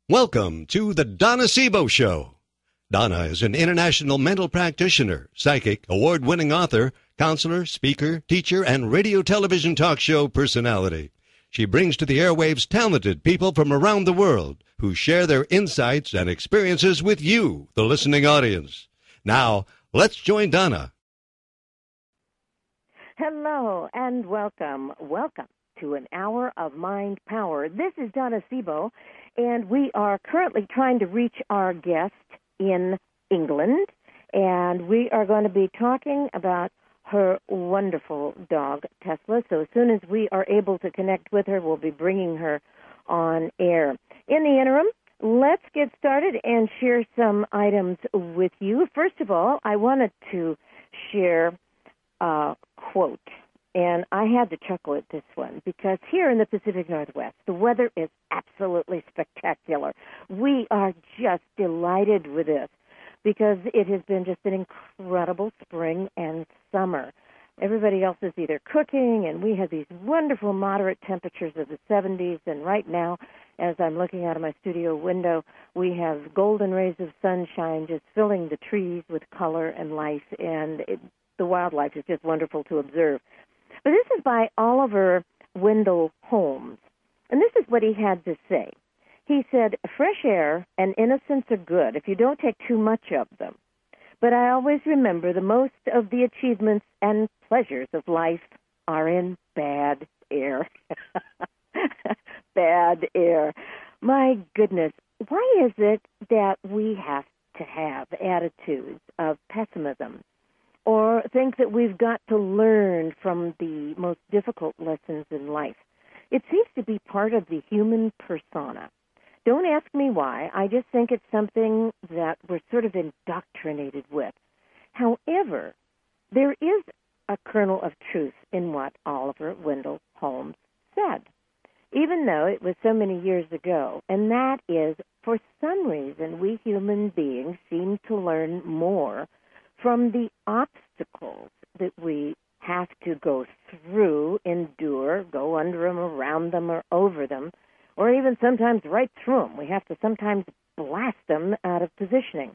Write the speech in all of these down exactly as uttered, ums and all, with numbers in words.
Welcome to the Donna Sebo Show. Donna is an international mental practitioner, psychic, award-winning author, counselor, speaker, teacher, and radio television talk show personality. She brings to the airwaves talented people from around the world who share their insights and experiences with you, the listening audience. Now, let's join Donna. Hello and welcome. Welcome to an hour of mind power. This is Donna Sebo, and we are currently trying to reach our guest in England, and we are going to be talking about her wonderful dog, Tesla. So as soon as we are able to connect with her, we'll be bringing her on air. In the interim, let's get started and share some items with you. First of all, I wanted to share a quote. And I had to chuckle at this one because here in the Pacific Northwest, the weather is absolutely spectacular. We are just delighted with this because it has been just an incredible spring and summer. Everybody else is either cooking, and we have these wonderful moderate temperatures of the seventies. And right now, as I'm looking out of my studio window, we have golden rays of sunshine just filling the trees with color and life. And it, the wildlife is just wonderful to observe. But this is by Oliver Wendell Holmes, and this is what he had to say. He said, fresh air and innocence are good if you don't take too much of them. But I always remember the most of the achievements and pleasures of life are in bad air. Bad air. My goodness, why is it that we have to have attitudes of pessimism? Or think that we've got to learn from the most difficult lessons in life? It seems to be part of the human persona. Don't ask me why. I just think it's something that we're sort of indoctrinated with. However, there is a kernel of truth in what Oliver Wendell Holmes said, even though it was so many years ago. And that is, for some reason, we human beings seem to learn more from the obstacles that we have to go through, endure, go under them, around them, or over them, or even sometimes right through them. We have to sometimes blast them out of positioning.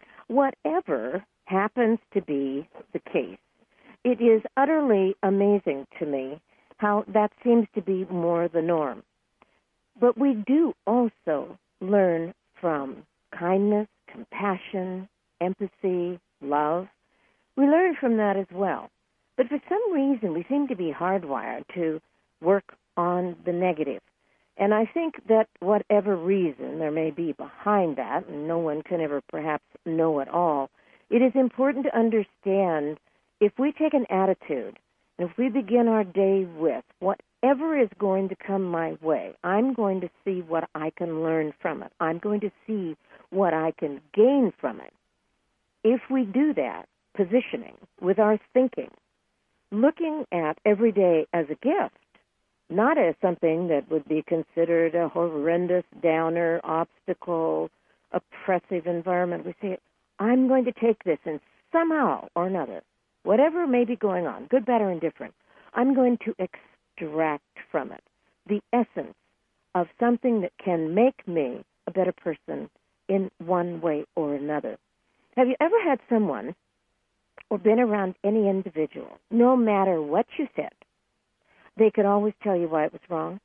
Whatever happens to be the case, it is utterly amazing to me how that seems to be more the norm. But we do also learn from kindness, compassion, empathy, love. We learn from that as well. But for some reason, we seem to be hardwired to work on the negative. And I think that whatever reason there may be behind that, and no one can ever perhaps know it all, it is important to understand if we take an attitude, and if we begin our day with whatever is going to come my way, I'm going to see what I can learn from it. I'm going to see what I can gain from it. If we do that, positioning with our thinking, looking at every day as a gift, not as something that would be considered a horrendous downer, obstacle, oppressive environment, we say, I'm going to take this and somehow or another, whatever may be going on, good, bad, or indifferent, I'm going to extract from it the essence of something that can make me a better person in one way or another. Have you ever had someone or been around any individual, no matter what you said, they could always tell you why it was wrong?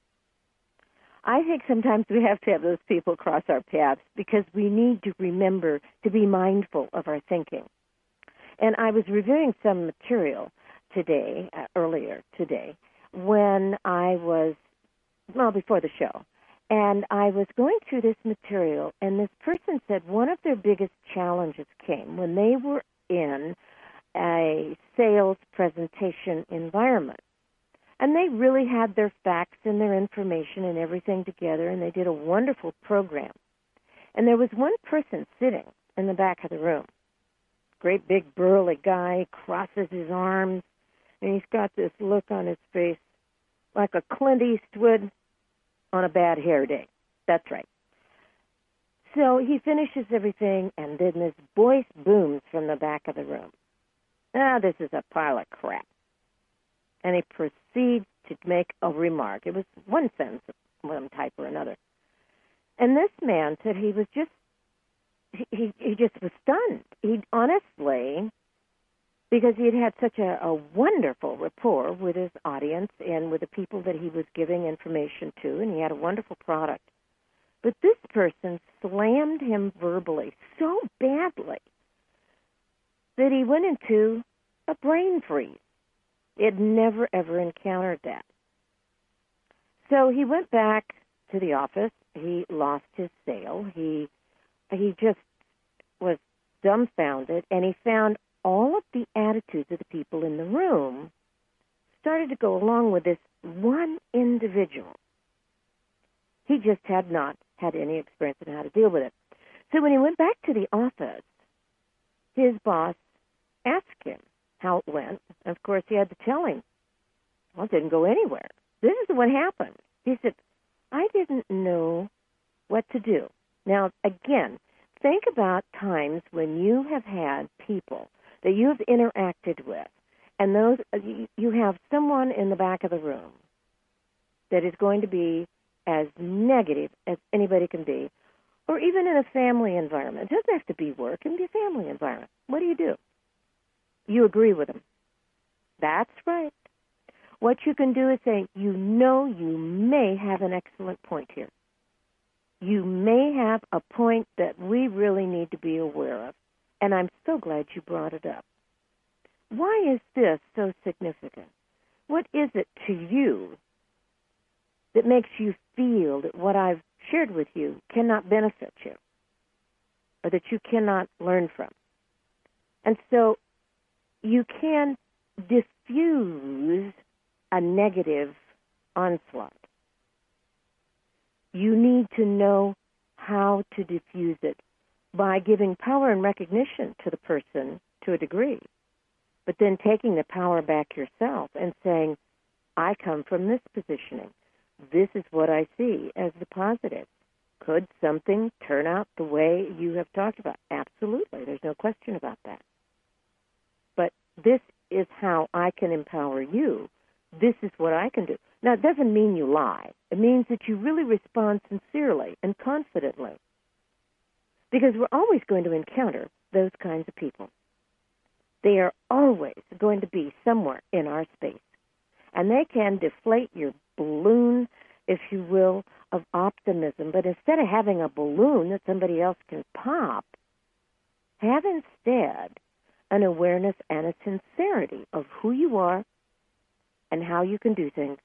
I think sometimes we have to have those people cross our paths because we need to remember to be mindful of our thinking. And I was reviewing some material today, uh, earlier today, when I was, well, before the show. And I was going through this material, and this person said one of their biggest challenges came when they were in a sales presentation environment. And they really had their facts and their information and everything together, and they did a wonderful program. And there was one person sitting in the back of the room, great big burly guy, crosses his arms, and he's got this look on his face like a Clint Eastwood on a bad hair day. That's right. So he finishes everything, and then this voice booms from the back of the room. Ah, this is a pile of crap. And he proceeds to make a remark. It was one sentence of one type or another. And this man said he was just, he, he just was stunned. He honestly, because he had had such a, a wonderful rapport with his audience and with the people that he was giving information to, and he had a wonderful product. But this person slammed him verbally so badly that he went into a brain freeze. He had never, ever encountered that. So he went back to the office. He lost his sale. He he just was dumbfounded, and he found all of the attitudes of the people in the room started to go along with this one individual. He just had not had any experience in how to deal with it. So when he went back to the office, his boss asked him how it went. Of course, he had to tell him, well, it didn't go anywhere. This is what happened. He said, I didn't know what to do. Now, again, think about times when you have had people that you've interacted with, and those you have someone in the back of the room that is going to be as negative as anybody can be, or even in a family environment. It doesn't have to be work. It can be a family environment. What do you do? You agree with them. That's right. What you can do is say, you know you may have an excellent point here. You may have a point that we really need to be aware of, and I'm so glad you brought it up. Why is this so significant? What is it to you that makes you feel that what I've shared with you cannot benefit you or that you cannot learn from? And so you can diffuse a negative onslaught. You need to know how to diffuse it by giving power and recognition to the person to a degree, but then taking the power back yourself and saying, I come from this positioning. This is what I see as the positive. Could something turn out the way you have talked about? Absolutely. There's no question about that. But this is how I can empower you. This is what I can do. Now, it doesn't mean you lie. It means that you really respond sincerely and confidently, because we're always going to encounter those kinds of people. They are always going to be somewhere in our space, and they can deflate your balloon, if you will, of optimism. But instead of having a balloon that somebody else can pop, have instead an awareness and a sincerity of who you are and how you can do things,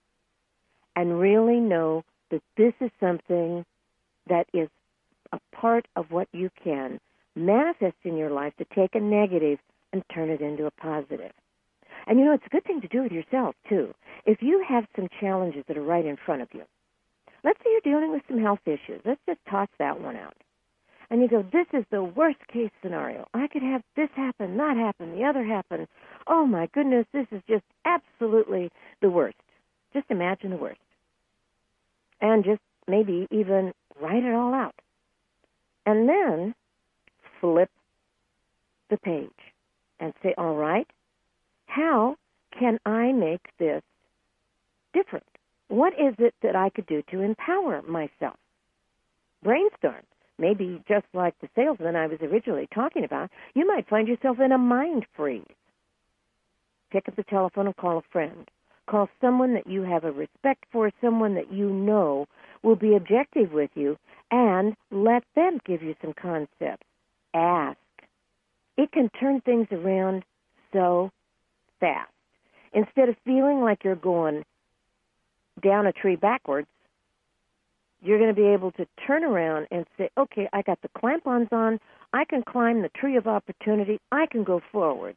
and really know that this is something that is a part of what you can manifest in your life to take a negative and turn it into a positive. And you know, it's a good thing to do with yourself, too. If you have some challenges that are right in front of you, let's say you're dealing with some health issues. Let's just toss that one out. And you go, this is the worst case scenario. I could have this happen, that happen, the other happen. Oh, my goodness, this is just absolutely the worst. Just imagine the worst. And just maybe even write it all out. And then flip the page and say, all right, how can I make this different? What is it that I could do to empower myself? Brainstorm. Maybe just like the salesman I was originally talking about, you might find yourself in a mind freeze. Pick up the telephone and call a friend. Call someone that you have a respect for, someone that you know will be objective with you, and let them give you some concepts. Ask. It can turn things around so fast. Instead of feeling like you're going down a tree backwards, you're going to be able to turn around and say, okay, I got the clamp-ons on. I can climb the tree of opportunity. I can go forward.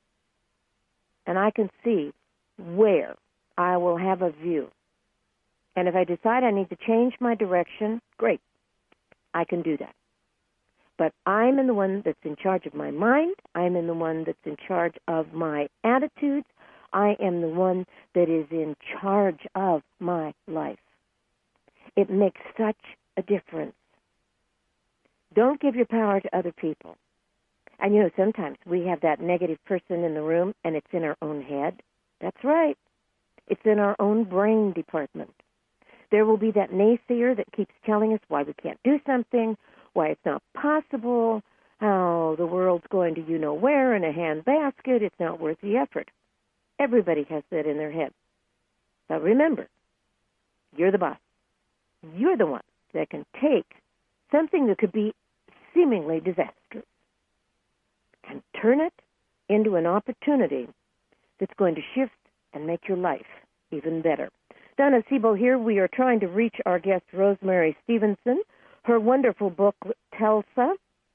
And I can see where I will have a view. And if I decide I need to change my direction, great. I can do that. But I'm in the one that's in charge of my mind. I'm in the one that's in charge of my attitudes. I am the one that is in charge of my life. It makes such a difference. Don't give your power to other people. And, you know, sometimes we have that negative person in the room, and it's in our own head. That's right. It's in our own brain department. There will be that naysayer that keeps telling us why we can't do something, why it's not possible, how the world's going to you-know-where in a handbasket, it's not worth the effort. Everybody has that in their head. But remember, you're the boss. You're the one that can take something that could be seemingly disastrous and turn it into an opportunity that's going to shift and make your life even better. Donna Sebo here. We are trying to reach our guest, Rosemary Stevenson. Her wonderful book, Telsa.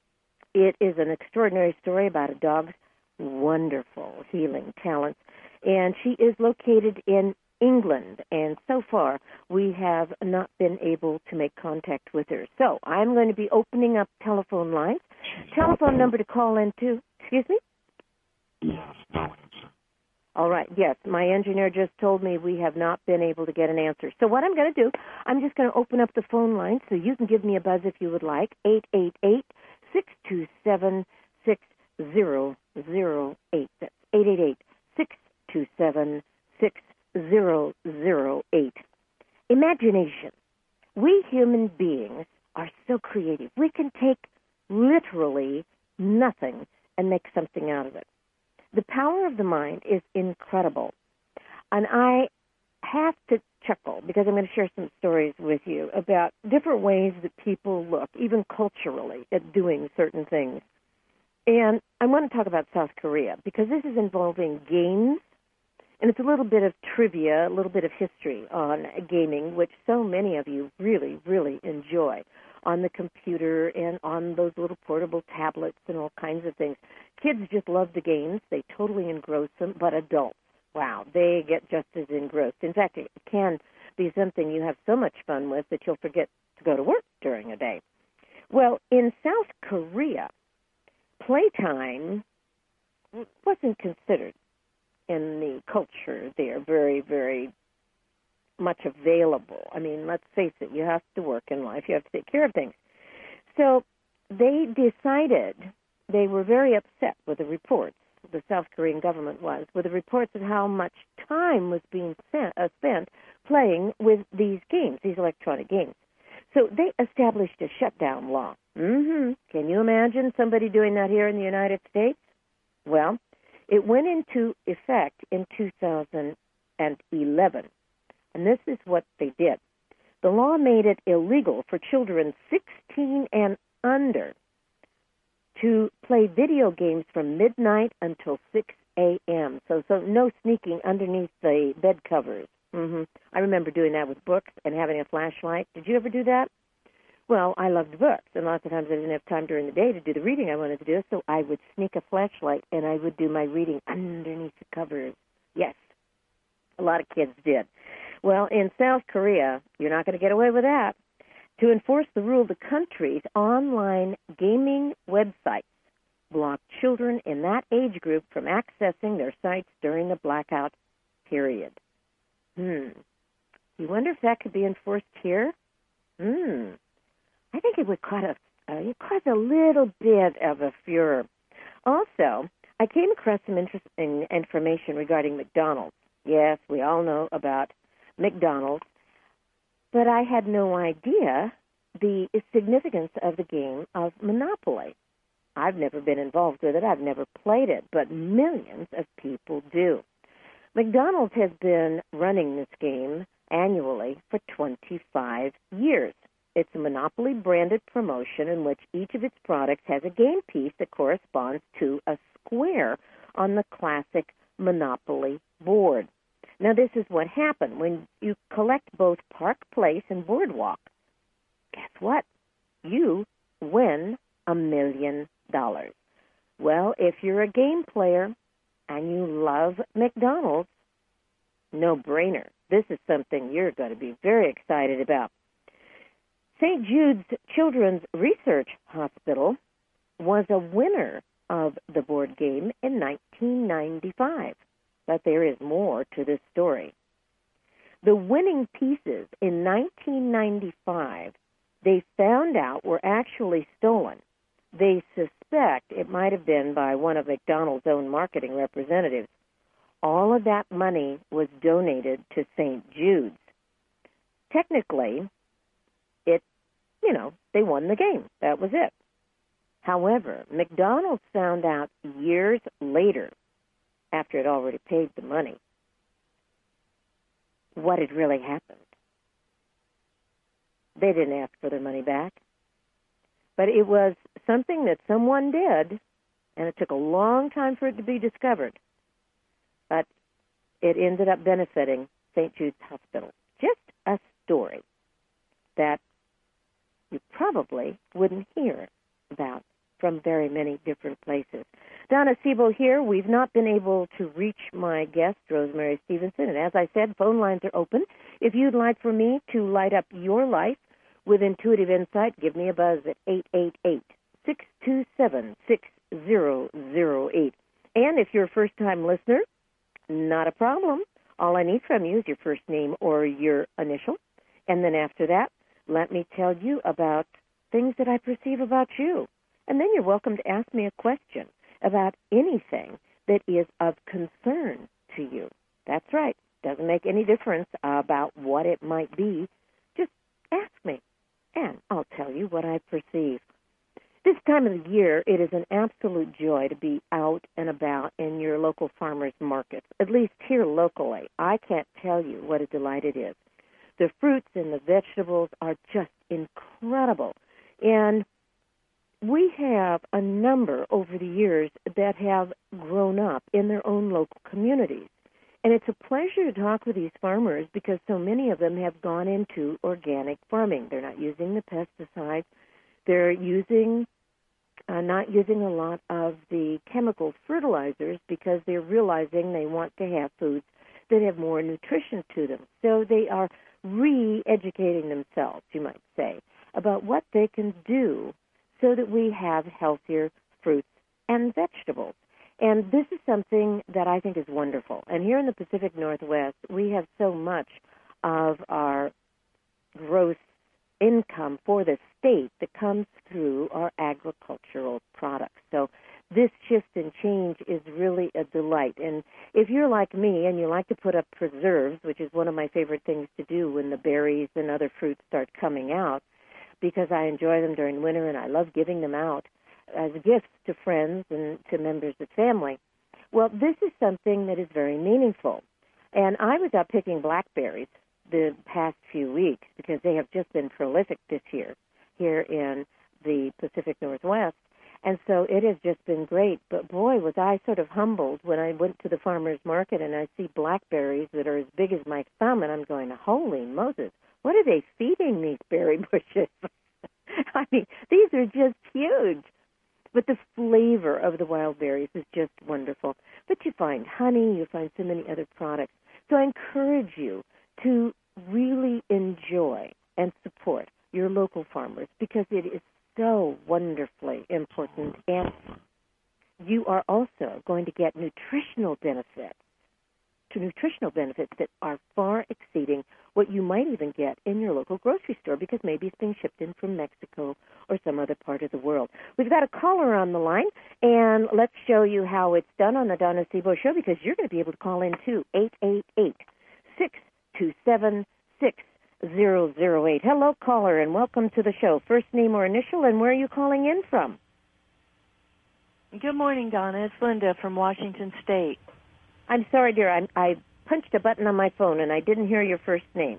It is an extraordinary story about a dog's wonderful healing talents. And she is located in England, and so far we have not been able to make contact with her. So I'm going to be opening up telephone lines. Telephone number to call into, excuse me? Yes, no answer. All right, yes, my engineer just told me we have not been able to get an answer. So what I'm going to do, I'm just going to open up the phone line so you can give me a buzz if you would like, eight eight eight, six two seven, six zero zero eight. That's eight eight eight, six two seven, six zero zero eight. Imagination. We human beings are so creative. We can take literally nothing and make something out of it. The power of the mind is incredible. And I have to chuckle because I'm going to share some stories with you about different ways that people look, even culturally, at doing certain things. And I want to talk about South Korea because this is involving games, and it's a little bit of trivia, a little bit of history on gaming, which so many of you really, really enjoy on the computer and on those little portable tablets and all kinds of things. Kids just love the games. They totally engross them, but adults, wow, they get just as engrossed. In fact, it can be something you have so much fun with that you'll forget to go to work during a day. Well, in South Korea, playtime wasn't considered in the culture there very, very much available. I mean, let's face it, you have to work in life. You have to take care of things. So they decided, they were very upset with the reports, the South Korean government was, with the reports of how much time was being spent, uh, spent playing with these games, these electronic games. So they established a shutdown law. Mm-hmm. Can you imagine somebody doing that here in the United States? Well, it went into effect in two thousand eleven. And this is what they did. The law made it illegal for children sixteen and under to play video games from midnight until six a.m. So, so no sneaking underneath the bed covers. Mm-hmm. I remember doing that with books and having a flashlight. Did you ever do that? Well, I loved books, and lots of times I didn't have time during the day to do the reading I wanted to do, so I would sneak a flashlight and I would do my reading underneath the covers. Yes, a lot of kids did. Well, in South Korea, you're not going to get away with that. To enforce the rule, the country's online gaming websites block children in that age group from accessing their sites during the blackout period. Hmm. You wonder if that could be enforced here? Hmm. I think it would cause a, uh, cause a little bit of a furor. Also, I came across some interesting information regarding McDonald's. Yes, we all know about McDonald's, but I had no idea the significance of the game of Monopoly. I've never been involved with it. I've never played it, but millions of people do. McDonald's has been running this game annually for twenty-five years. It's a Monopoly-branded promotion in which each of its products has a game piece that corresponds to a square on the classic Monopoly board. Now, this is what happened. When you collect both Park Place and Boardwalk, guess what? You win a million dollars. Well, if you're a game player and you love McDonald's, no-brainer. This is something you're going to be very excited about. Saint Jude's Children's Research Hospital was a winner of the board game in nineteen ninety-five. But there is more to this story. The winning pieces in nineteen ninety-five, they found out were actually stolen. They suspect it might have been by one of McDonald's own marketing representatives. All of that money was donated to Saint Jude's. technically, it, you know, they won the game. That was it. However, McDonald's found out years later, after it already paid the money, what had really happened. They didn't ask for their money back. But it was something that someone did, and it took a long time for it to be discovered. But it ended up benefiting Saint Jude's Hospital. Just a story that you probably wouldn't hear about from very many different places. Donna Sebo here. We've not been able to reach my guest, Rosemary Stevenson, and as I said, phone lines are open. If you'd like for me to light up your life with intuitive insight, give me a buzz at eight eight eight, six two seven, six zero zero eight. And if you're a first-time listener, not a problem. All I need from you is your first name or your initial. And then after that, let me tell you about things that I perceive about you. And then you're welcome to ask me a question about anything that is of concern to you. That's right. Doesn't make any difference about what it might be. Just ask me, and I'll tell you what I perceive. This time of the year, it is an absolute joy to be out and about in your local farmers markets, at least here locally. I can't tell you what a delight it is. The fruits and the vegetables are just incredible. And we have a number over the years that have grown up in their own local communities. And it's a pleasure to talk with these farmers because so many of them have gone into organic farming. They're not using the pesticides. They're using, uh, not using a lot of the chemical fertilizers because they're realizing they want to have foods that have more nutrition to them. So they are re-educating themselves, you might say, about what they can do so that we have healthier fruits and vegetables. And this is something that I think is wonderful. And here in the Pacific Northwest, we have so much of our gross income for the state that comes through our agricultural products. So this shift and change is really a delight. And if you're like me and you like to put up preserves, which is one of my favorite things to do when the berries and other fruits start coming out, because I enjoy them during winter and I love giving them out as gifts to friends and to members of family. Well, this is something that is very meaningful. And I was out picking blackberries the past few weeks because they have just been prolific this year here in the Pacific Northwest. And so it has just been great. But boy, was I sort of humbled when I went to the farmer's market and I see blackberries that are as big as my thumb, and I'm going, holy Moses, what are they feeding these berry bushes? I mean, these are just huge. But the flavor of the wild berries is just wonderful. But you find honey, you find so many other products. So I encourage you to really enjoy and support your local farmers because it is so wonderfully important. And you are also going to get nutritional benefits, to nutritional benefits that are far exceeding what you might even get in your local grocery store because maybe it's being shipped in from Mexico or some other part of the world. We've got a caller on the line, and let's show you how it's done on the Donna Sebo Show because you're going to be able to call in too, eight eight eight, six two seven, six zero zero eight. Hello, caller, and welcome to the show. First name or initial, and where are you calling in from? Good morning, Donna. It's Linda from Washington State. I'm sorry, dear. I, I punched a button on my phone, and I didn't hear your first name.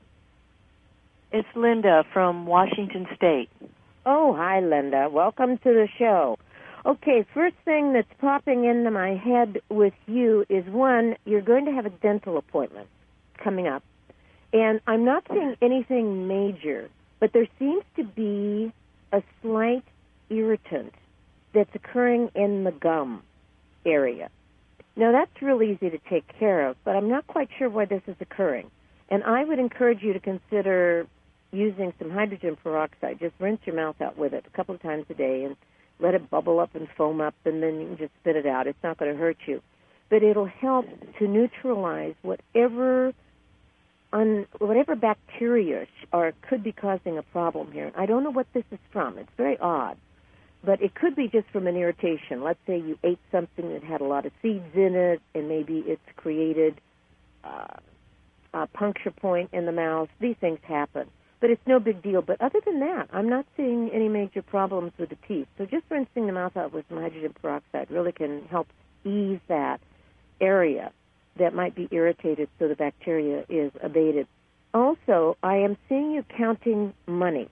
It's Linda from Washington State. Oh, hi, Linda. Welcome to the show. Okay, first thing that's popping into my head with you is, one, you're going to have a dental appointment coming up. And I'm not seeing anything major, but there seems to be a slight irritant that's occurring in the gum area. Now, that's real easy to take care of, but I'm not quite sure why this is occurring. And I would encourage you to consider using some hydrogen peroxide. Just rinse your mouth out with it a couple of times a day and let it bubble up and foam up, and then you can just spit it out. It's not going to hurt you. But it'll help to neutralize whatever un, whatever bacteria or could be causing a problem here. I don't know what this is from. It's very odd. But it could be just from an irritation. Let's say you ate something that had a lot of seeds in it, and maybe it's created uh, a puncture point in the mouth. These things happen. But it's no big deal. But other than that, I'm not seeing any major problems with the teeth. So just rinsing the mouth out with some hydrogen peroxide really can help ease that area that might be irritated so the bacteria is abated. Also, I am seeing you counting money.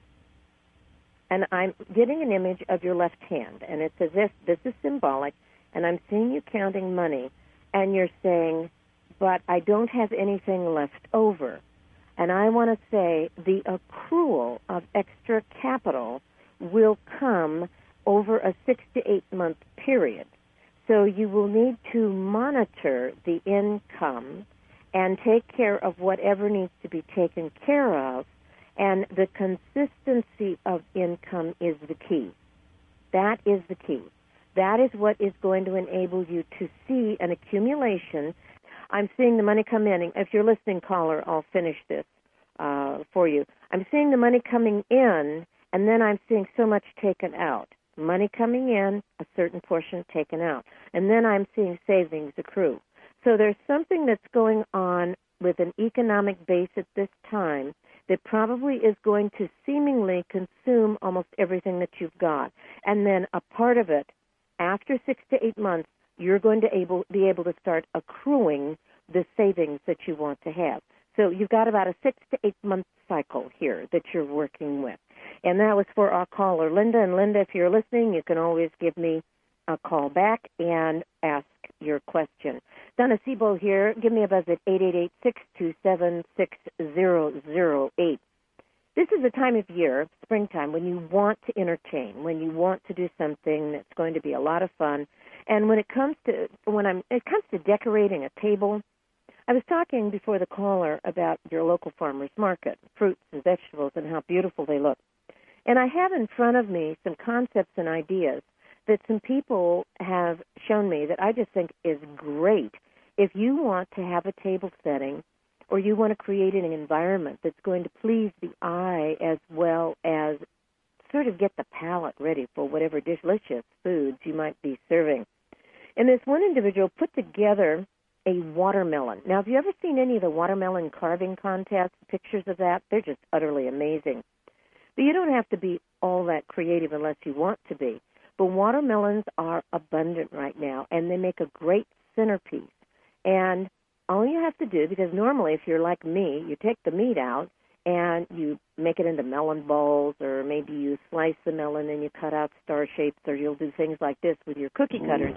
And I'm getting an image of your left hand, and it's as if this is symbolic, and I'm seeing you counting money, and you're saying, but I don't have anything left over. And I want to say the accrual of extra capital will come over a six to eight month period. So you will need to monitor the income and take care of whatever needs to be taken care of. And the consistency of income is the key. That is the key. That is what is going to enable you to see an accumulation. I'm seeing the money come in. If you're listening, caller, I'll finish this uh, for you. I'm seeing the money coming in, and then I'm seeing so much taken out. Money coming in, a certain portion taken out. And then I'm seeing savings accrue. So there's something that's going on with an economic base at this time that probably is going to seemingly consume almost everything that you've got. And then a part of it, after six to eight months, you're going to able, be able to start accruing the savings that you want to have. So you've got about a six to eight month cycle here that you're working with. And that was for our caller, Linda. And Linda, if you're listening, you can always give me a call back and ask your question. Donna Sebo here. Give me a buzz at eight eight eight, six two seven, six zero zero eight. This is a time of year, springtime, when you want to entertain, when you want to do something that's going to be a lot of fun. And when it comes to when I'm it comes to decorating a table, I was talking before the caller about your local farmer's market, fruits and vegetables, and how beautiful they look. And I have in front of me some concepts and ideas that some people have shown me that I just think is great if you want to have a table setting or you want to create an environment that's going to please the eye as well as sort of get the palate ready for whatever delicious foods you might be serving. And this one individual put together a watermelon. Now, have you ever seen any of the watermelon carving contests, pictures of that? They're just utterly amazing. But you don't have to be all that creative unless you want to be. But watermelons are abundant right now, and they make a great centerpiece. And all you have to do, because normally if you're like me, you take the meat out and you make it into melon balls, or maybe you slice the melon and you cut out star shapes, or you'll do things like this with your cookie cutters.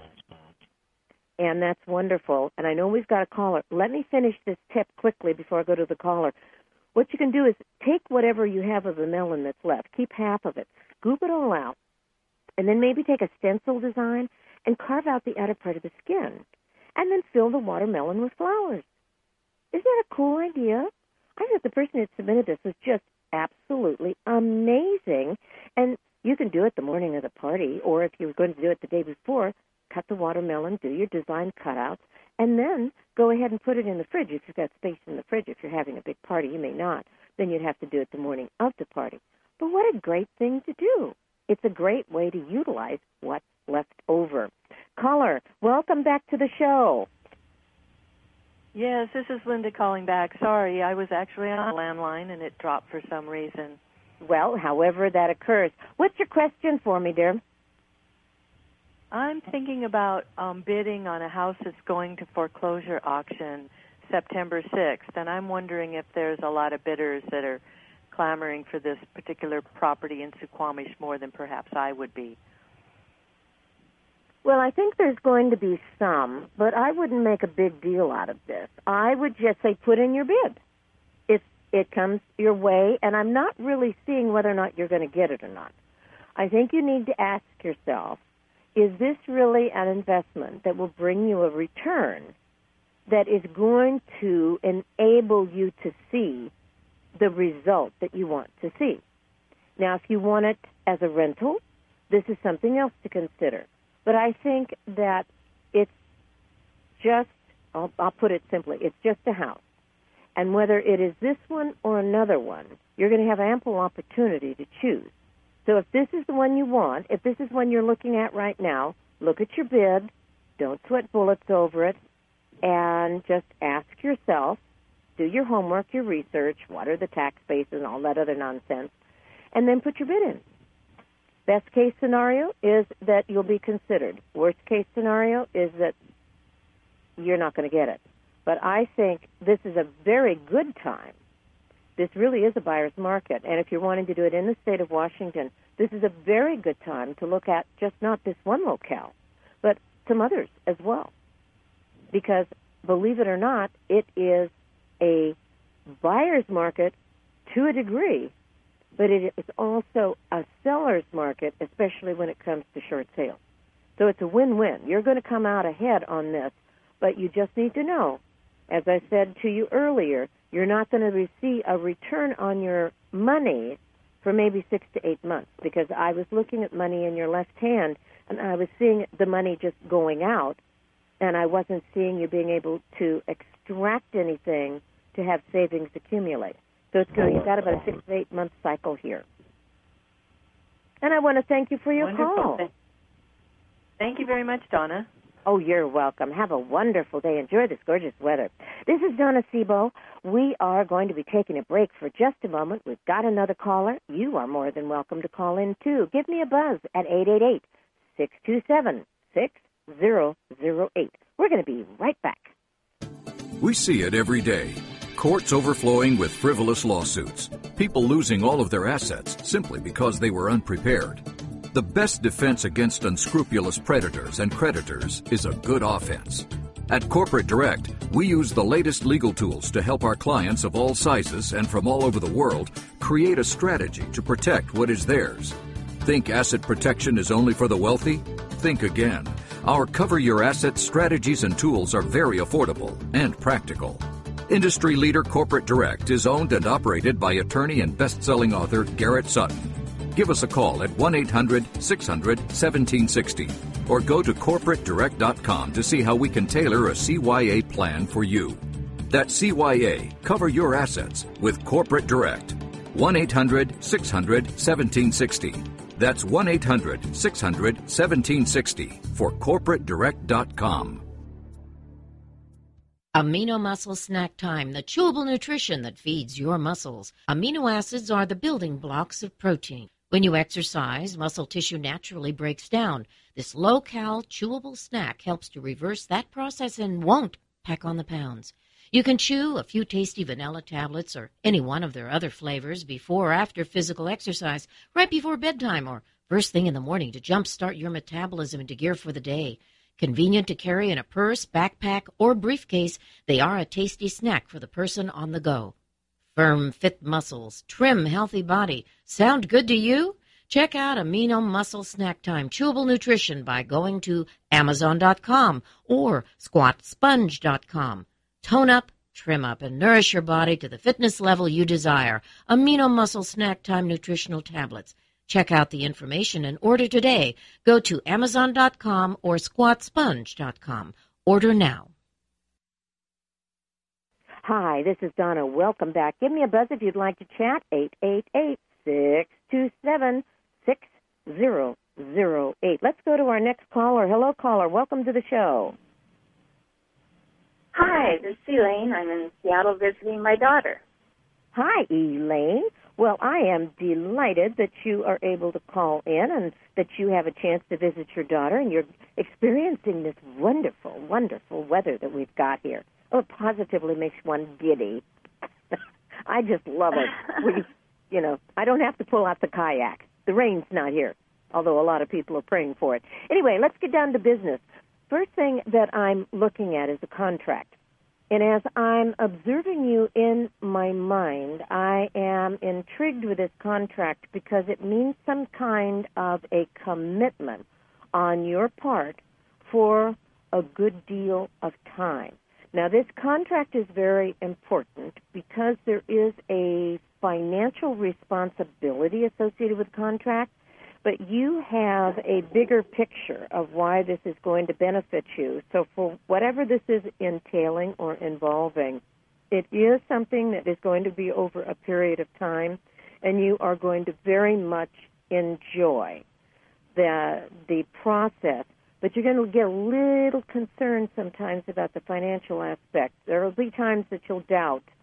And that's wonderful. And I know we've got a caller. Let me finish this tip quickly before I go to the caller. What you can do is take whatever you have of the melon that's left, keep half of it, scoop it all out, and then maybe take a stencil design and carve out the outer part of the skin, and then fill the watermelon with flowers. Isn't that a cool idea? I thought the person who submitted this was just absolutely amazing. And you can do it the morning of the party, or if you were going to do it the day before, cut the watermelon, do your design cutouts, and then go ahead and put it in the fridge. If you've got space in the fridge, if you're having a big party, you may not. Then you'd have to do it the morning of the party. But what a great thing to do. It's a great way to utilize what's left over. Caller, welcome back to the show. Yes, this is Linda calling back. Sorry, I was actually on a landline and it dropped for some reason. Well, however that occurs. What's your question for me, dear? I'm thinking about um, bidding on a house that's going to foreclosure auction September sixth, and I'm wondering if there's a lot of bidders that are clamoring for this particular property in Suquamish more than perhaps I would be. Well, I think there's going to be some, but I wouldn't make a big deal out of this. I would just say put in your bid if it comes your way, and I'm not really seeing whether or not you're going to get it or not. I think you need to ask yourself, is this really an investment that will bring you a return that is going to enable you to see the result that you want to see? Now, if you want it as a rental, this is something else to consider. But I think that it's just, I'll, I'll put it simply, it's just a house. And whether it is this one or another one, you're going to have ample opportunity to choose. So if this is the one you want, if this is one you're looking at right now, look at your bid, don't sweat bullets over it, and just ask yourself, do your homework, your research, what are the tax bases and all that other nonsense, and then put your bid in. Best case scenario is that you'll be considered. Worst case scenario is that you're not going to get it. But I think this is a very good time. This really is a buyer's market. And if you're wanting to do it in the state of Washington, this is a very good time to look at just not this one locale, but some others as well. Because, believe it or not, it is a buyer's market to a degree, but it is also a seller's market, especially when it comes to short sales. So it's a win-win. You're going to come out ahead on this, but you just need to know, as I said to you earlier, you're not going to receive a return on your money for maybe six to eight months, because I was looking at money in your left hand, and I was seeing the money just going out, and I wasn't seeing you being able to extract anything to have savings accumulate. So it's going, you've got about a six to eight month cycle here. And I want to thank you for your Wonderful. call. Thank you very much, Donna. Oh, you're welcome. Have a wonderful day. Enjoy this gorgeous weather. This is Donna Sebo. We are going to be taking a break for just a moment. We've got another caller. You are more than welcome to call in, too. Give me a buzz at eight eight eight, six two seven, six zero zero eight. We're going to be right back. We see it every day. Courts overflowing with frivolous lawsuits. People losing all of their assets simply because they were unprepared. The best defense against unscrupulous predators and creditors is a good offense. At Corporate Direct, we use the latest legal tools to help our clients of all sizes and from all over the world create a strategy to protect what is theirs. Think asset protection is only for the wealthy? Think again. Our Cover Your Assets strategies and tools are very affordable and practical. Industry leader Corporate Direct is owned and operated by attorney and best-selling author Garrett Sutton. Give us a call at one eight hundred, six hundred, seventeen sixty or go to corporate direct dot com to see how we can tailor a C Y A plan for you. That's C Y A, Cover Your Assets, with Corporate Direct. one eight hundred, six hundred, seventeen sixty. That's one eight hundred, six hundred, seventeen sixty for corporate direct dot com. Amino Muscle Snack Time, the chewable nutrition that feeds your muscles. Amino acids are the building blocks of protein. When you exercise, muscle tissue naturally breaks down. This low-cal, chewable snack helps to reverse that process and won't pack on the pounds. You can chew a few tasty vanilla tablets or any one of their other flavors before or after physical exercise, right before bedtime or first thing in the morning to jumpstart your metabolism into gear for the day. Convenient to carry in a purse, backpack, or briefcase, they are a tasty snack for the person on the go. Firm, fit muscles, trim, healthy body. Sound good to you? Check out Amino Muscle Snack Time Chewable Nutrition by going to amazon dot com or squat sponge dot com. Tone up, trim up, and nourish your body to the fitness level you desire. Amino Muscle Snack Time Nutritional Tablets. Check out the information and order today. Go to amazon dot com or squat sponge dot com. Order now. Hi, this is Donna. Welcome back. Give me a buzz if you'd like to chat. eight eight eight, six two seven, six zero zero eight. Let's go to our next caller. Hello, caller. Welcome to the show. Hi, this is Elaine. I'm in Seattle visiting my daughter. Hi, Elaine. Well, I am delighted that you are able to call in and that you have a chance to visit your daughter and you're experiencing this wonderful, wonderful weather that we've got here. Oh, it positively makes one giddy. I just love it. We, you know, I don't have to pull out the kayak. The rain's not here, although a lot of people are praying for it. Anyway, let's get down to business. First thing that I'm looking at is a contract. And as I'm observing you in my mind, I am intrigued with this contract because it means some kind of a commitment on your part for a good deal of time. Now, this contract is very important because there is a financial responsibility associated with the contract, but you have a bigger picture of why this is going to benefit you. So for whatever this is entailing or involving, it is something that is going to be over a period of time, and you are going to very much enjoy the the process. But you're going to get a little concerned sometimes about the financial aspect. There will be times that you'll doubt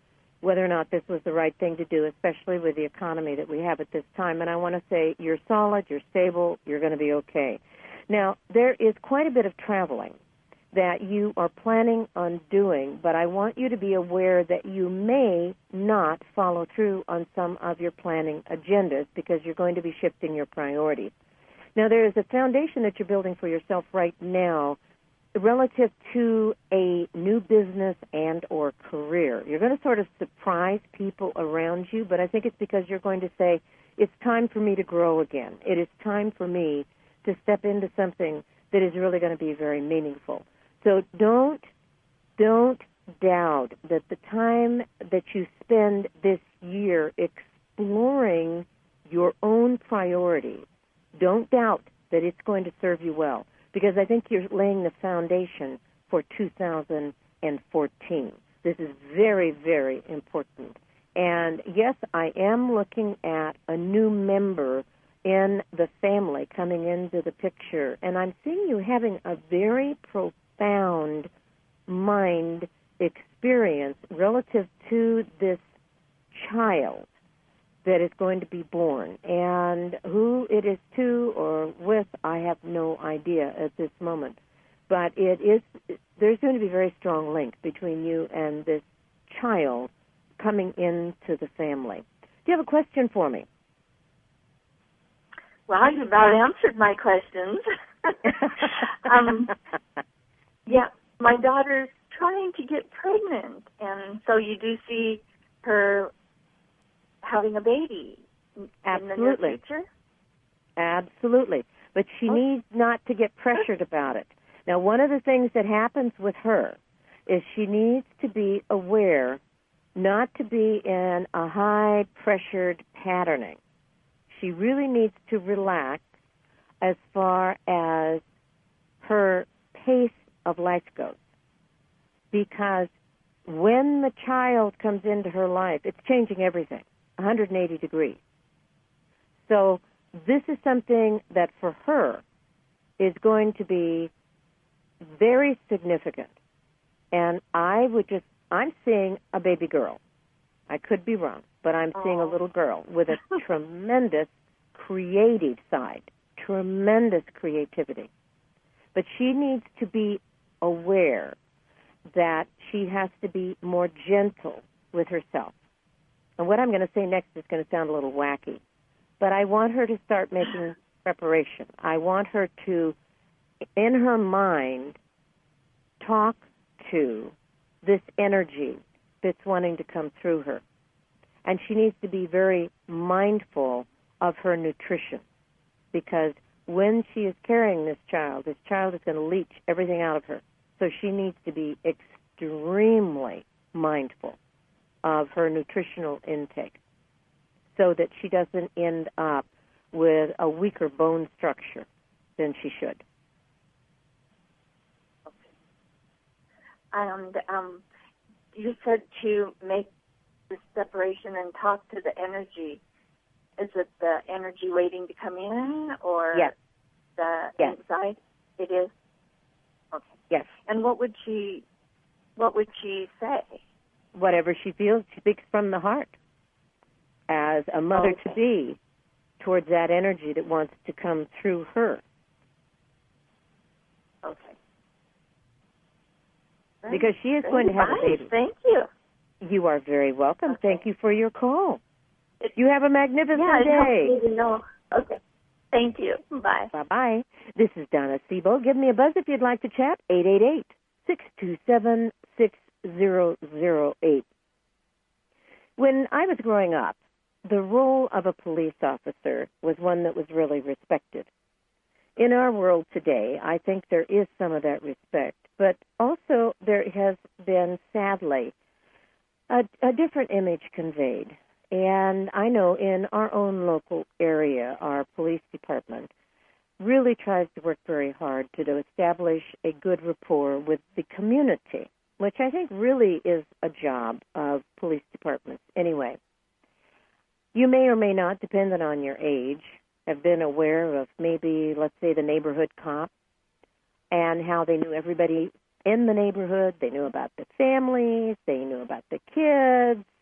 whether or not this was the right thing to do, especially with the economy that we have at this time. And I want to say you're solid, you're stable, you're going to be okay. Now, there is quite a bit of traveling that you are planning on doing, but I want you to be aware that you may not follow through on some of your planning agendas because you're going to be shifting your priorities. Now, there is a foundation that you're building for yourself right now relative to a new business and or career. You're going to sort of surprise people around you, but I think it's because you're going to say, it's time for me to grow again. It is time for me to step into something that is really going to be very meaningful. So don't, don't doubt that the time that you spend this year exploring your own priorities, don't doubt that it's going to serve you well, because I think you're laying the foundation for two thousand fourteen. This is very, very important. And yes, I am looking at a new member in the family coming into the picture, and I'm seeing you having a very profound mind experience relative to this child that is going to be born. And who it is to or with, I have no idea at this moment. But it is, there's going to be a very strong link between you and this child coming into the family. Do you have a question for me? Well, you about answered my questions. um, yeah, my daughter's trying to get pregnant, and so you do see her having a baby Absolutely. in the near future? Absolutely. But she oh. needs not to get pressured about it. Now, one of the things that happens with her is she needs to be aware not to be in a high-pressured patterning. She really needs to relax as far as her pace of life goes. Because when the child comes into her life, it's changing everything, one hundred eighty degrees. So this is something that for her is going to be very significant. And I would just, I'm seeing a baby girl. I could be wrong, but I'm seeing a little girl with a tremendous creative side, tremendous creativity. But she needs to be aware that she has to be more gentle with herself. And what I'm going to say next is going to sound a little wacky, but I want her to start making preparation. I want her to, in her mind, talk to this energy that's wanting to come through her. And she needs to be very mindful of her nutrition, because when she is carrying this child, this child is going to leach everything out of her. So she needs to be extremely mindful of her nutritional intake so that she doesn't end up with a weaker bone structure than she should. Okay. And um, you said to make the separation and talk to the energy. Is it the energy waiting to come in, or yes. the yes. inside? It is. Okay. Yes. And what would she? What would she say? Whatever she feels, she speaks from the heart as a mother okay. to be towards that energy that wants to come through her. Okay. Because she is Very going to have nice. a baby. Thank you. You are very welcome. Okay. Thank you for your call. You have a magnificent yeah, it day. helps me to know. Okay. Thank you. Bye. Bye-bye. This is Donna Sebo. Give me a buzz if you'd like to chat. eight eight eight, six two seven, six zero zero eight. When I was growing up, the role of a police officer was one that was really respected. In our world today, I think there is some of that respect, but also there has been, sadly, a, a different image conveyed. And I know in our own local area, our police department really tries to work very hard to establish a good rapport with the community, which I think really is a job of police departments anyway. You may or may not, depending on your age, have been aware of maybe, let's say, the neighborhood cop and how they knew everybody in the neighborhood. They knew about the families. They knew about the kids.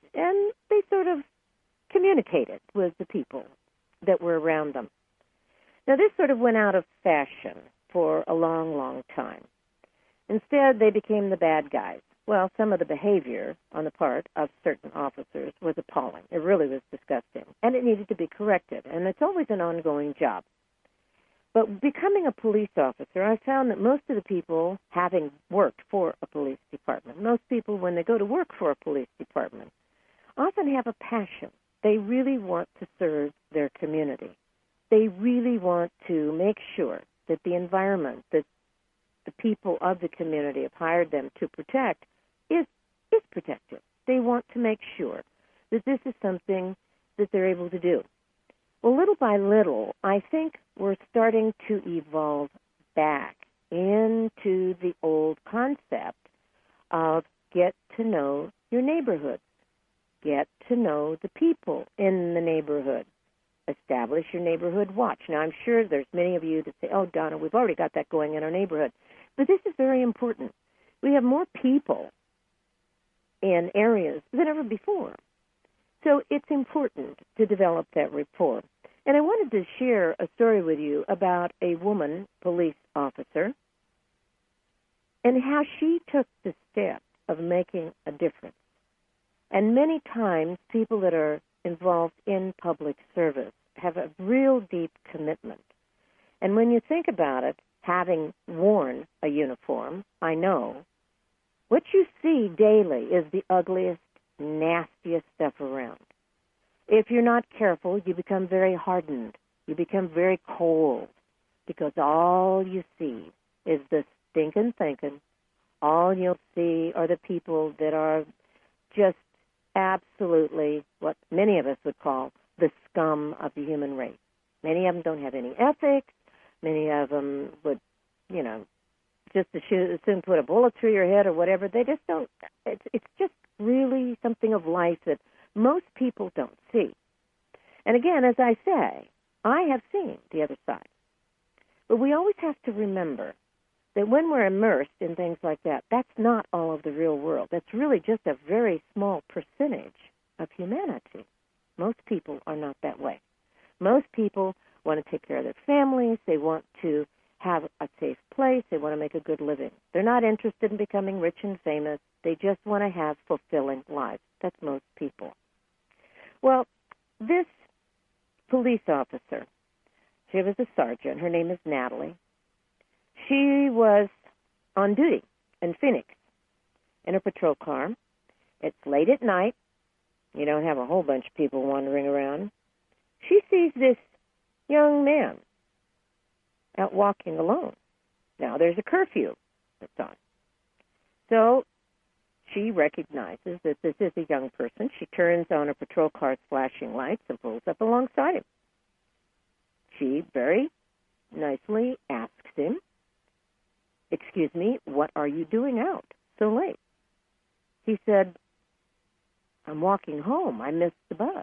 and they sort of communicated with the people that were around them. Now, this sort of went out of fashion for a long, long time. Instead, they became the bad guys. Well, some of the behavior on the part of certain officers was appalling. It really was disgusting, and it needed to be corrected, and it's always an ongoing job. But becoming a police officer, I found that most of the people, having worked for a police department, most people, when they go to work for a police department, often have a passion. They really want to serve their community. They really want to make sure that the environment that the people of the community have hired them to protect is is protected. They want to make sure that this is something that they're able to do. Well, little by little, I think we're starting to evolve back into the old concept of get to know your neighborhood, get to know the people in the neighborhood, establish your neighborhood watch. Now, I'm sure there's many of you that say, oh, Donna, we've already got that going in our neighborhood. But this is very important. We have more people in areas than ever before. So it's important to develop that rapport. And I wanted to share a story with you about a woman police officer and how she took the step of making a difference. And many times people that are involved in public service have a real deep commitment. And when you think about it, having worn a uniform, I know, what you see daily is the ugliest, nastiest stuff around. If you're not careful, you become very hardened. You become very cold because all you see is the stinking thinking. All you'll see are the people that are just absolutely what many of us would call the scum of the human race. Many of them don't have any ethics. Many of them would, you know, just as soon put a bullet through your head or whatever. They just don't. It's, it's just really something of life that most people don't see. And again, as I say, I have seen the other side. But we always have to remember that when we're immersed in things like that, that's not all of the real world. That's really just a very small percentage of humanity. Most people are not that way. Most people want to take care of their families. They want to have a safe place. They want to make a good living. They're not interested in becoming rich and famous. They just want to have fulfilling lives. That's most people. Well, this police officer, she was a sergeant. Her name is Natalie. She was on duty in Phoenix in a patrol car. It's late at night. You don't have a whole bunch of people wandering around. She sees this young man out walking alone. Now, there's a curfew that's on. So she recognizes that this is a young person. She turns on her patrol car's flashing lights and pulls up alongside him. She very nicely asks him, "Excuse me, what are you doing out so late?" He said, "I'm walking home. I missed the bus."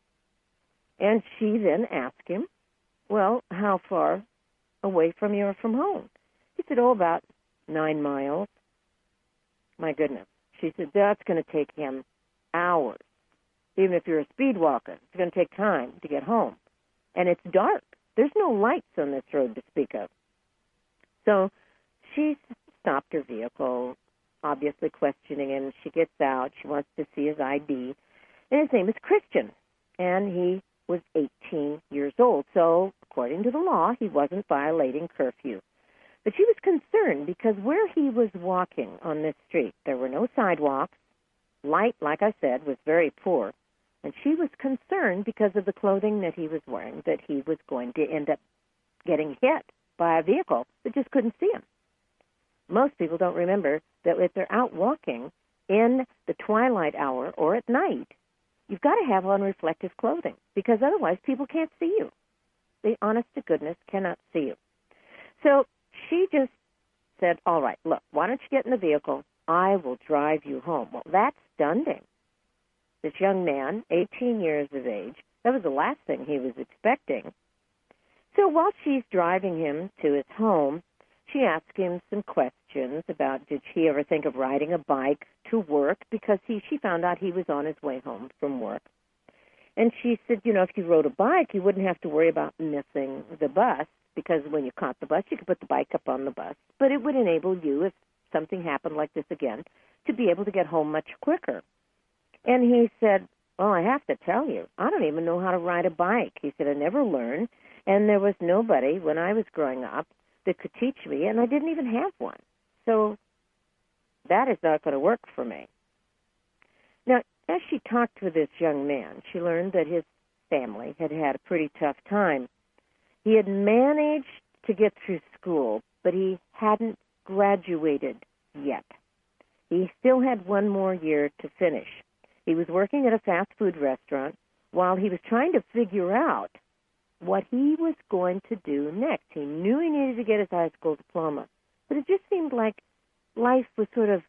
And she then asked him, "Well, how far away from you or from home?" He said, "Oh, about nine miles." My goodness. She said, "That's going to take him hours. Even if you're a speed walker, it's going to take time to get home. And it's dark. There's no lights on this road to speak of." So she stopped her vehicle, obviously questioning him. She gets out. She wants to see his I D. And his name is Christian. And he was eighteen years old. So according to the law, he wasn't violating curfew. But she was concerned because where he was walking on this street, there were no sidewalks. Light, like I said, was very poor. And she was concerned because of the clothing that he was wearing, that he was going to end up getting hit by a vehicle that just couldn't see him. Most people don't remember that if they're out walking in the twilight hour or at night, you've got to have on reflective clothing because otherwise people can't see you. They, honest to goodness, cannot see you. So she just said, "All right, look, why don't you get in the vehicle? I will drive you home." Well, that stunned him. This young man, eighteen years of age, that was the last thing he was expecting. So while she's driving him to his home, she asked him some questions. questions about did she ever think of riding a bike to work, because he she found out he was on his way home from work. And she said, you know, if you rode a bike, you wouldn't have to worry about missing the bus, because when you caught the bus, you could put the bike up on the bus. But it would enable you, if something happened like this again, to be able to get home much quicker. And he said, well, I have to tell you, I don't even know how to ride a bike. He said, I never learned, and there was nobody when I was growing up that could teach me, and I didn't even have one. So that is not going to work for me. Now, as she talked with this young man, she learned that his family had had a pretty tough time. He had managed to get through school, but he hadn't graduated yet. He still had one more year to finish. He was working at a fast food restaurant while he was trying to figure out what he was going to do next. He knew he needed to get his high school diploma, but it just seemed like life was sort of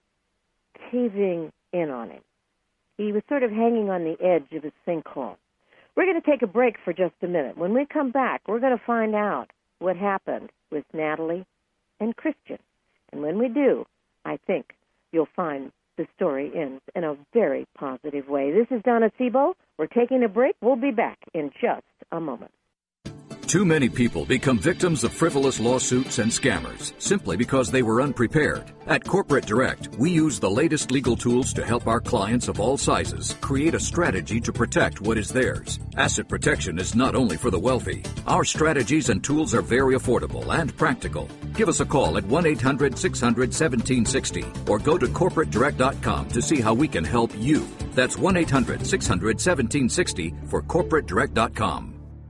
caving in on him. He was sort of hanging on the edge of a sinkhole. We're going to take a break for just a minute. When we come back, we're going to find out what happened with Natalie and Christian. And when we do, I think you'll find the story ends in a very positive way. This is Donna Sebo. We're taking a break. We'll be back in just a moment. Too many people become victims of frivolous lawsuits and scammers simply because they were unprepared. At Corporate Direct, we use the latest legal tools to help our clients of all sizes create a strategy to protect what is theirs. Asset protection is not only for the wealthy. Our strategies and tools are very affordable and practical. Give us a call at one eight hundred six hundred seventeen sixty or go to corporate direct dot com to see how we can help you. That's one eight hundred six hundred seventeen sixty for corporate direct dot com.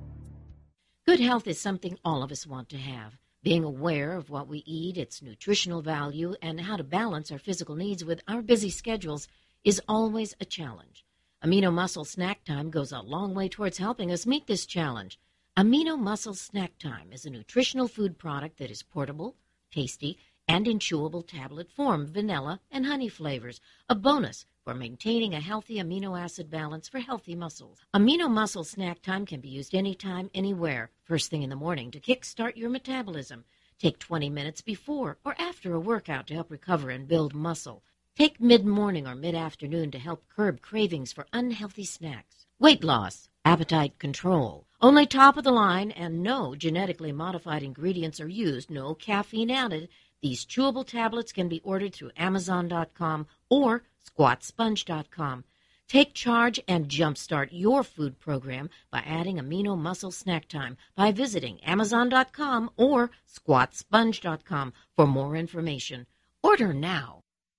Good health is something all of us want to have. Being aware of what we eat, its nutritional value, and how to balance our physical needs with our busy schedules is always a challenge. Amino Muscle Snack Time goes a long way towards helping us meet this challenge. Amino Muscle Snack Time is a nutritional food product that is portable, tasty, and in chewable tablet form, vanilla and honey flavors, a bonus for maintaining a healthy amino acid balance for healthy muscles. Amino Muscle Snack Time can be used anytime, anywhere, first thing in the morning to kickstart your metabolism. Take twenty minutes before or after a workout to help recover and build muscle. Take mid-morning or mid-afternoon to help curb cravings for unhealthy snacks. Weight loss, appetite control. Only top-of-the-line and no genetically modified ingredients are used, no caffeine added. These chewable tablets can be ordered through amazon dot com or squat sponge dot com. Take charge and jumpstart your food program by adding Amino Muscle Snack Time by visiting amazon dot com or squat sponge dot com for more information. Order now.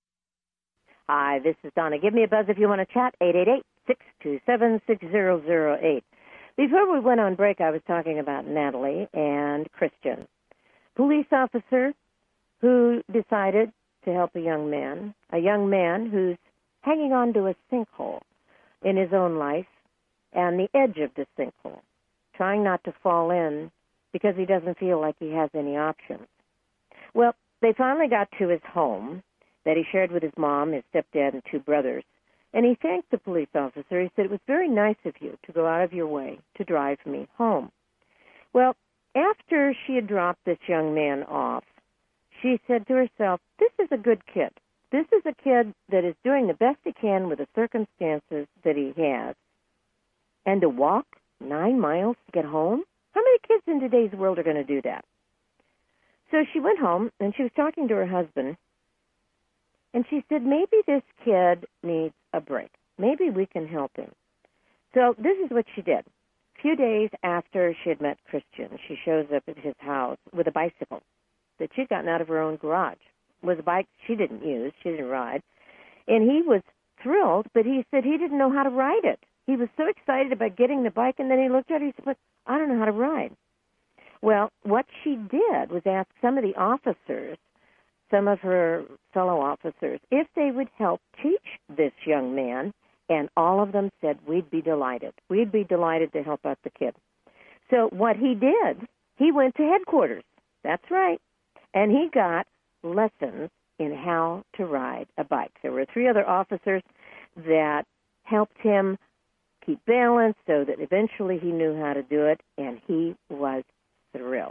Hi, this is Donna. Give me a buzz if you want to chat, eight eight eight, six two seven, six zero zero eight. Before we went on break, I was talking about Natalie and Christian. Police officer who decided to help a young man, a young man who's hanging on to a sinkhole in his own life and the edge of the sinkhole, trying not to fall in because he doesn't feel like he has any options. Well, they finally got to his home that he shared with his mom, his stepdad, and two brothers, and he thanked the police officer. He said, it was very nice of you to go out of your way to drive me home. Well, after she had dropped this young man off, she said to herself, this is a good kid. This is a kid that is doing the best he can with the circumstances that he has. And to walk nine miles to get home? How many kids in today's world are going to do that? So she went home, and she was talking to her husband, and she said, maybe this kid needs a break. Maybe we can help him. So this is what she did. A few days after she had met Christian, she shows up at his house with a bicycle that she'd gotten out of her own garage. It was a bike she didn't use, she didn't ride. And he was thrilled, but he said he didn't know how to ride it. He was so excited about getting the bike, and then he looked at her and he said, but I don't know how to ride. Well, what she did was ask some of the officers, some of her fellow officers, if they would help teach this young man, and all of them said, we'd be delighted. We'd be delighted to help out the kid. So what he did, he went to headquarters. That's right. And he got lessons in how to ride a bike. There were three other officers that helped him keep balance so that eventually he knew how to do it, and he was thrilled.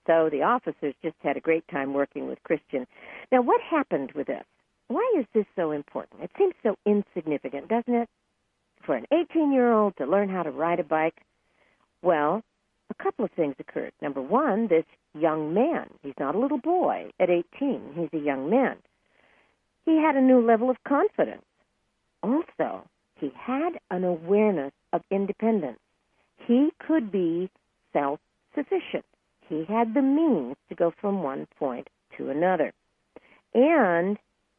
So the officers just had a great time working with Christian. Now, what happened with this? Why is this so important? It seems so insignificant, doesn't it? For an eighteen-year-old to learn how to ride a bike? Well, a couple of things occurred. Number one, this young man, he's not a little boy at eighteen, he's a young man. He had a new level of confidence. Also, he had an awareness of independence. He could be self-sufficient. He had the means to go from one point to another. And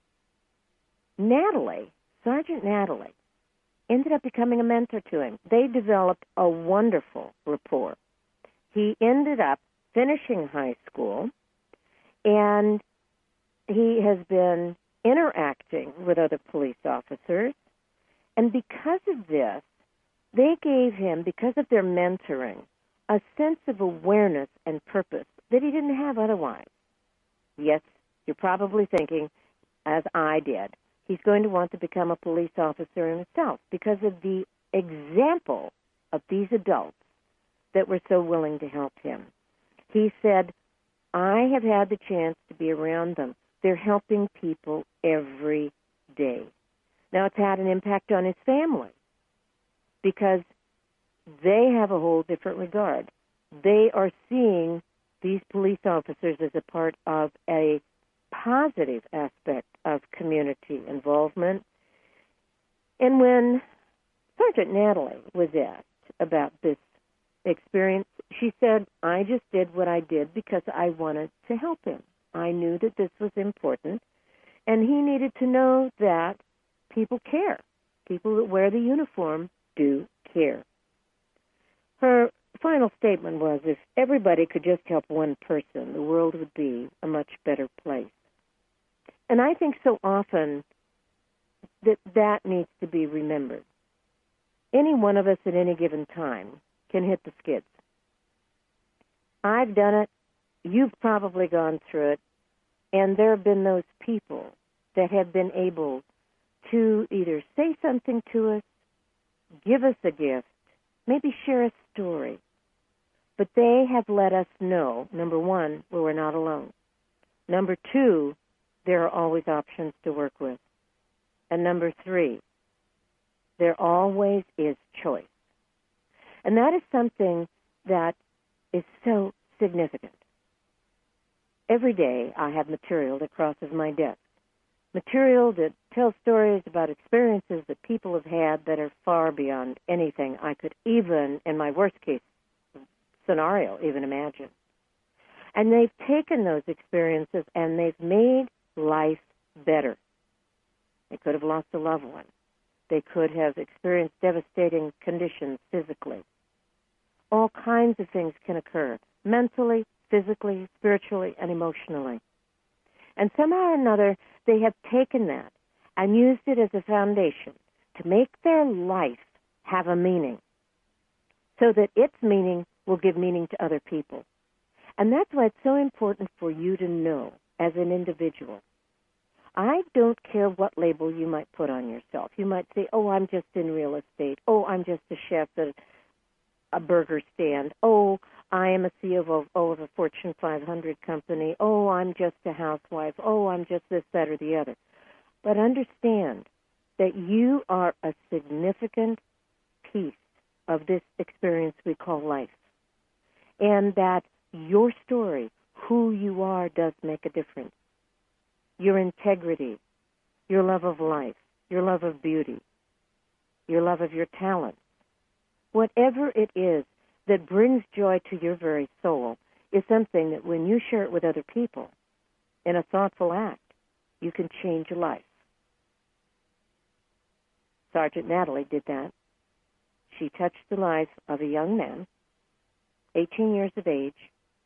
Natalie, Sergeant Natalie, ended up becoming a mentor to him. They developed a wonderful rapport. He ended up finishing high school, and he has been interacting with other police officers. And because of this, they gave him, because of their mentoring, a sense of awareness and purpose that he didn't have otherwise. Yes, you're probably thinking, as I did, he's going to want to become a police officer himself because of the example of these adults that were so willing to help him. He said, I have had the chance to be around them. They're helping people every day. Now, it's had an impact on his family because they have a whole different regard. They are seeing these police officers as a part of a positive aspect of community involvement. And when Sergeant Natalie was asked about this experience, she said, I just did what I did because I wanted to help him. I knew that this was important, and he needed to know that people care. People that wear the uniform do care. Her final statement was, if everybody could just help one person, the world would be a much better place. And I think so often that that needs to be remembered. Any one of us at any given time can hit the skids. I've done it. You've probably gone through it. And there have been those people that have been able to either say something to us, give us a gift, maybe share a story. But they have let us know, number one, we we're not alone. Number two, there are always options to work with. And number three, there always is choice. And that is something that is so significant. Every day I have material that crosses my desk. Material that tells stories about experiences that people have had that are far beyond anything I could even, in my worst case scenario, even imagine. And they've taken those experiences and they've made life better. They could have lost a loved one. They could have experienced devastating conditions physically. All kinds of things can occur, mentally, physically, spiritually, and emotionally. And somehow or another, they have taken that and used it as a foundation to make their life have a meaning so that its meaning will give meaning to other people. And that's why it's so important for you to know as an individual. I don't care what label you might put on yourself. You might say, oh, I'm just in real estate. Oh, I'm just a chef at a burger stand. Oh, I am a C E O of, of a Fortune five hundred company. Oh, I'm just a housewife. Oh, I'm just this, that, or the other. But understand that you are a significant piece of this experience we call life. And that your story, who you are, does make a difference. Your integrity, your love of life, your love of beauty, your love of your talent, whatever it is that brings joy to your very soul is something that when you share it with other people in a thoughtful act, you can change a life. Sergeant Natalie did that. She touched the life of a young man, eighteen years of age,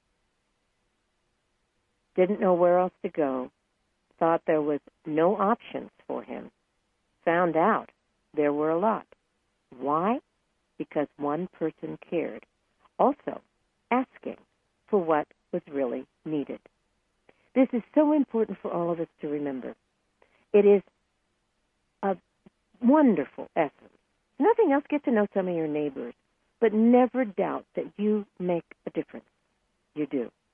didn't know where else to go, thought there was no options for him, found out there were a lot. Why? Because one person cared. Also, asking for what was really needed. This is so important for all of us to remember. It is a wonderful essence. Nothing else, get to know some of your neighbors, but never doubt that you make a difference. You do.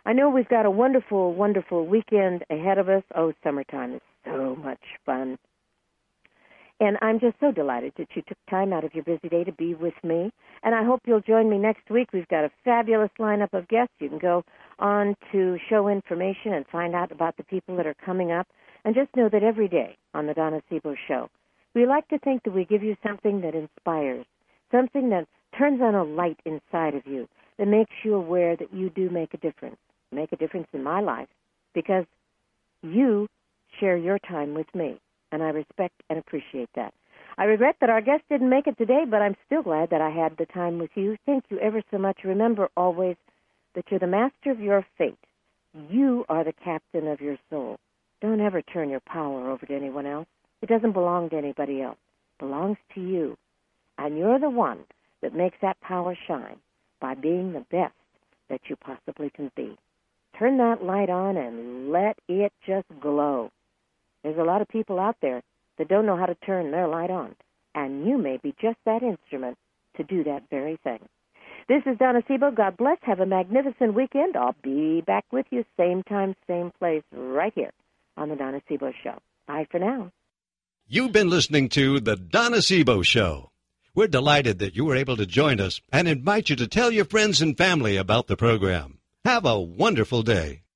I know we've got a wonderful, wonderful weekend ahead of us. Oh, summertime is so much fun. And I'm just so delighted that you took time out of your busy day to be with me. And I hope you'll join me next week. We've got a fabulous lineup of guests. You can go on to show information and find out about the people that are coming up. And just know that every day on the Donna Sebo Show, we like to think that we give you something that inspires, something that turns on a light inside of you, that makes you aware that you do make a difference, make a difference in my life, because you share your time with me. And I respect and appreciate that. I regret that our guest didn't make it today, but I'm still glad that I had the time with you. Thank you ever so much. Remember always that you're the master of your fate. You are the captain of your soul. Don't ever turn your power over to anyone else. It doesn't belong to anybody else. It belongs to you. And you're the one that makes that power shine by being the best that you possibly can be. Turn that light on and let it just glow. There's a lot of people out there that don't know how to turn their light on, and you may be just that instrument to do that very thing. This is Donna Sebo. God bless. Have a magnificent weekend. I'll be back with you same time, same place, right here on the Donna Sebo Show. Bye for now. You've been listening to the Donna Sebo Show. We're delighted that you were able to join us and invite you to tell your friends and family about the program. Have a wonderful day.